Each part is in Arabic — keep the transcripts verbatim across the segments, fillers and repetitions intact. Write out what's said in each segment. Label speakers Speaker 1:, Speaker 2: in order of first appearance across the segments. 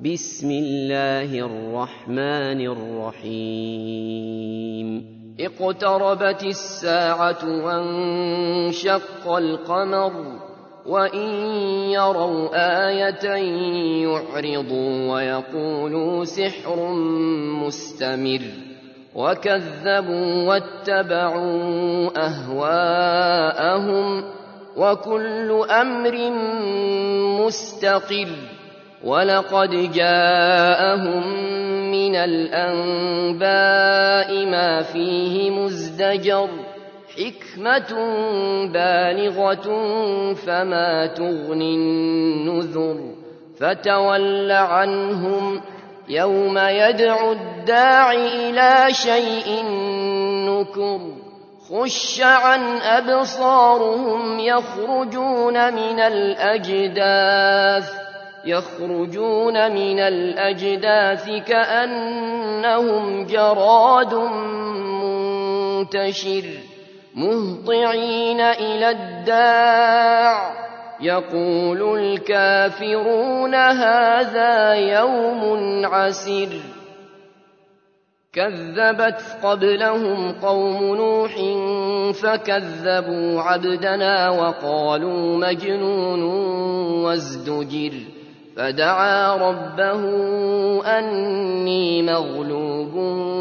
Speaker 1: بسم الله الرحمن الرحيم اقتربت الساعة وانشق القمر وإن يروا آية يعرضوا ويقولوا سحر مستمر وكذبوا واتبعوا أهواءهم وكل أمر مستقر ولقد جاءهم من الأنباء ما فيه مزدجر حكمة بالغة فما تغني النذر فتول عنهم يوم يدعو الداع إلى شيء نكر خش عن أبصارهم يخرجون من الأجداث يخرجون من الأجداث كأنهم جراد منتشر مهطعين إلى الداع يقول الكافرون هذا يوم عسر كذبت قبلهم قوم نوح فكذبوا عبدنا وقالوا مجنون وازدجر فدعا ربه أني مغلوب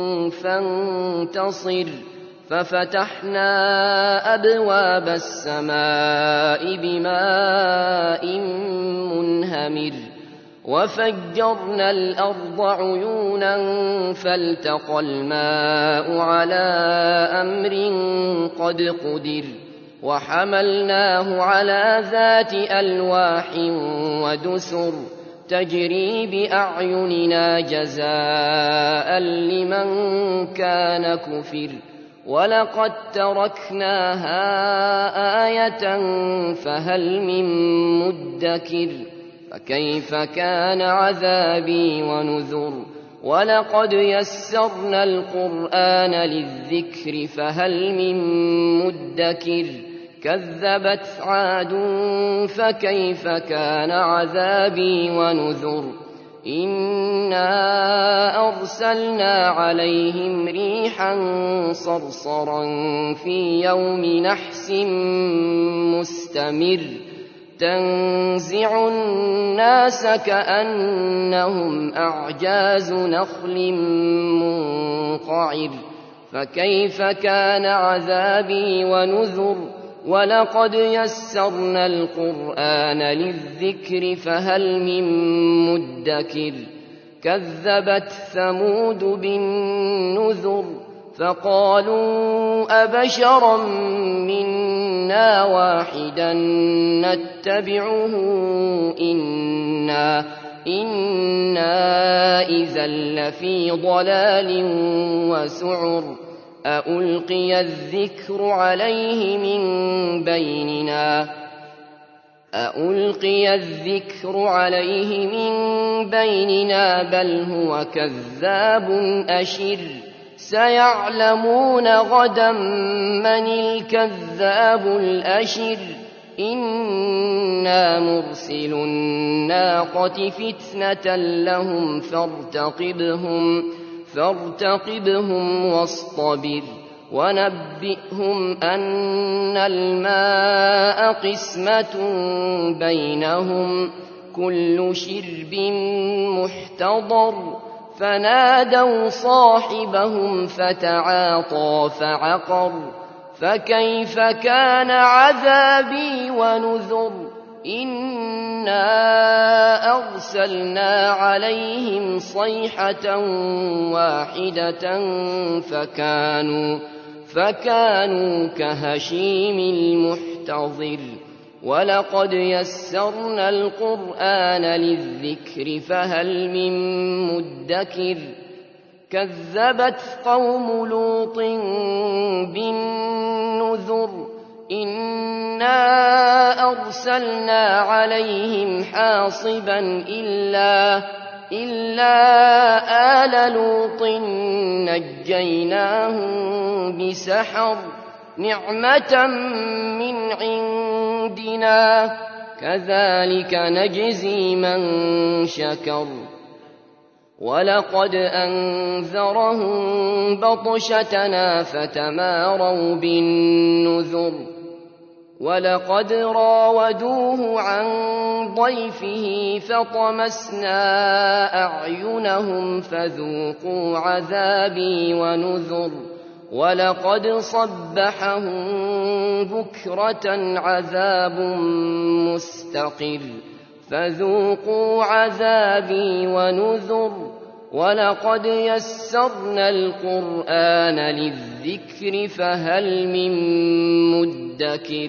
Speaker 1: فانتصر ففتحنا أبواب السماء بماء منهمر وفجرنا الأرض عيونا فالتقى الماء على أمر قد قدر وحملناه على ذات ألواح ودسر تجري بأعيننا جزاء لمن كان كفر ولقد تركناها آية فهل من مدكر فكيف كان عذابي ونذر ولقد يسرنا القرآن للذكر فهل من مدكر كذبت عاد فكيف كان عذابي ونذر إنا أرسلنا عليهم ريحا صرصرا في يوم نحس مستمر تنزع الناس كأنهم أعجاز نخل منقعر فكيف كان عذابي ونذر ولقد يسرنا القرآن للذكر فهل من مدكر كذبت ثمود بالنذر فقالوا أبشرا منا واحدا نتبعه إنا إنا إذا لفي ضلال وسعر أألقي الذكر عليه من بيننا أألقي الذكر عليه من بيننا بل هو كذاب أشر سيعلمون غدا من الكذاب الأشر إنا مرسل الناقة فتنة لهم فارتقبهم فارتقبهم واصطبر ونبئهم أن الماء قسمة بينهم كل شرب محتضر فنادوا صاحبهم فتعاطى فعقر فكيف كان عذابي ونذر إنا أرسلنا عليهم صيحة واحدة فكانوا فكانوا كهشيم المحتضر ولقد يسرنا القرآن للذكر فهل من مدكر كذبت قوم لوط بالنذر إنا أرسلنا عليهم حاصبا إلا إلا آل لوط نجيناهم بسحر نعمة من عندنا كذلك نجزي من شكر وَلَقَدْ أَنذَرَهُم بَطْشَتَنَا فَتَمَارَوْا بِالنُّذُرِ وَلَقَدْ رَاوَدُوهُ عَن ضَيْفِهِ فَطَمَسْنَا أَعْيُنَهُمْ فَذُوقُوا عَذَابِي وَنُذُرِ وَلَقَدْ صَبَّحَهُم بُكْرَةً عَذَابٌ مُّسْتَقِرٌّ فَذُوقُوا عَذَابِي وَنُذُرِ وَلَقَدْ يَسَّرْنَا الْقُرْآنَ لِلذِّكْرِ فَهَلْ مِن مُّدَّكِرٍ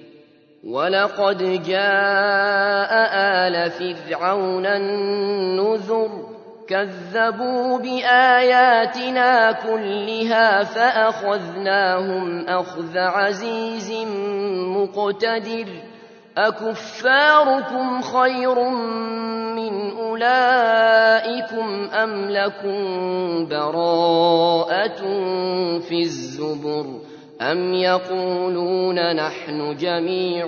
Speaker 1: وَلَقَدْ جَاءَ آلَ فِرْعَوْنَ النُّذُرُ كَذَّبُوا بِآيَاتِنَا كُلِّهَا فَأَخَذْنَاهُمْ أَخْذَ عَزِيزٍ مُّقْتَدِرٍ أَكُفَّارُكُمْ خَيْرٌ مِّنْ أُولَٰئِكُمْ أَمْ لَكُم بَرَاءَةٌ فِي الزُّبُرِ أَمْ يَقُولُونَ نَحْنُ جَمِيعٌ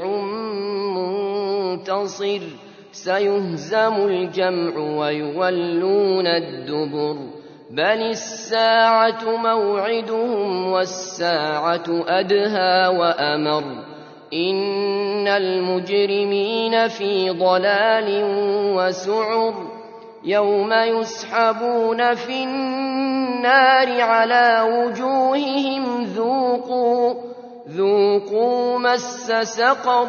Speaker 1: مُّنتَصِرٌ سَيُهْزَمُ الْجَمْعُ وَيُوَلُّونَ الدُّبُرَ بَلِ السَّاعَةُ مَوْعِدُهُمْ وَالسَّاعَةُ أَدْهَىٰ وَأَمَرُّ إِنَّ الْمُجْرِمِينَ فِي ضَلَالٍ وَسُعُرٍ يَوْمَ يُسْحَبُونَ فِي النَّارِ عَلَىٰ وُجُوهِهِمْ ذُوقُوا ذُوقُوا مَسَّ سَقَرَ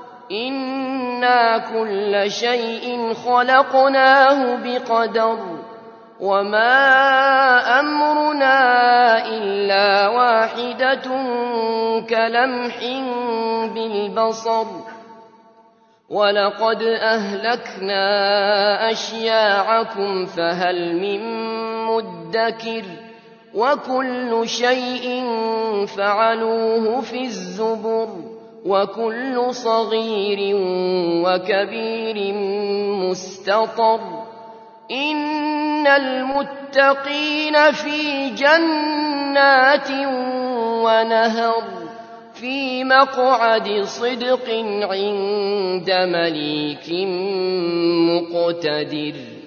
Speaker 1: إِنَّا كُلَّ شَيْءٍ خَلَقْنَاهُ بِقَدَرٍ وَمَا أَمْرُنَا إِلَّا وَاحِدَةٌ كَلَمْحٍ بِالْبَصَرِ وَلَقَدْ أَهْلَكْنَا أَشْيَاعَكُمْ فَهَلْ مِن مُّدَّكِرٍ وَكُلُّ شَيْءٍ فَعَلُوهُ فِي الزُّبُرِ وَكُلُّ صَغِيرٍ وَكَبِيرٍ مُّسْتَطَرٌ إِنَّ الْمُتَّقِينَ فِي جَنَّاتٍ وَنَهَرٍ فِي مَقْعَدِ صِدْقٍ عِندَ مَلِيكٍ مُّقْتَدِرٍ